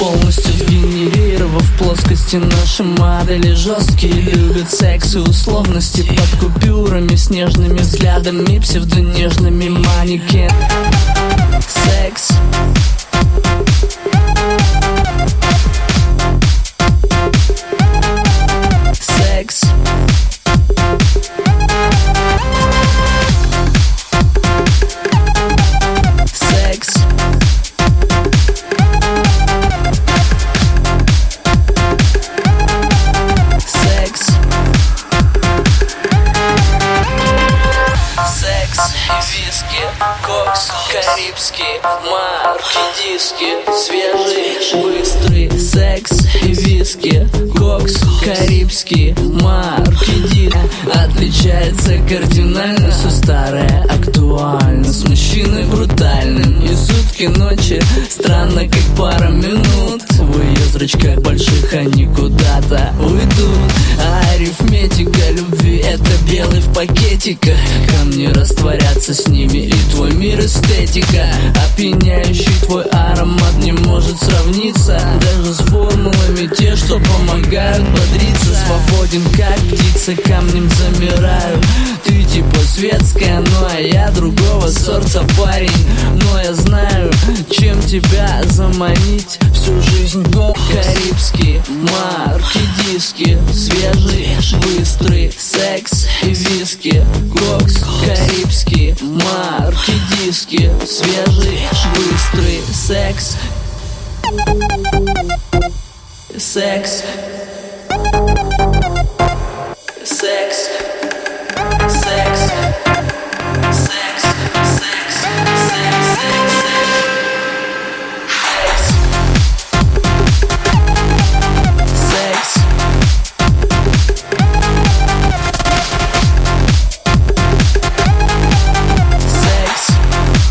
полностью сгенерировав плоскости. Наши модели жесткие, любят секс и условности под купюрами, с нежными взглядами, псевдонежными манекен. Секс. Секс. Секс. Секс. Секс и виски, кокс, карибский, марки, диски, свежий, быстрый. Секс и виски, кокс, карибский, марки, диски. Отличается кардинально, все старое актуально. С мужчиной брутальным и сутки ночи, странно как пара минут. В ее зрачках больших они куда-то уйдут. А арифметика любви — это белый в пакетиках. Камни растворятся с ними, и твой мир эстетика. Опьяняющий твой аромат не может сравниться даже с формулами, те, что помогают бодриться. Свободен как птица, камнем замираю. Ты типа светская, ну а я другого сорта парень. Но я знаю, чем тебя заманить всю жизнь. Карибские марки, диски, свежий, быстрый. Секс и виски, кокс, карибские марки, диски, свежий, быстрый. Секс. Секс.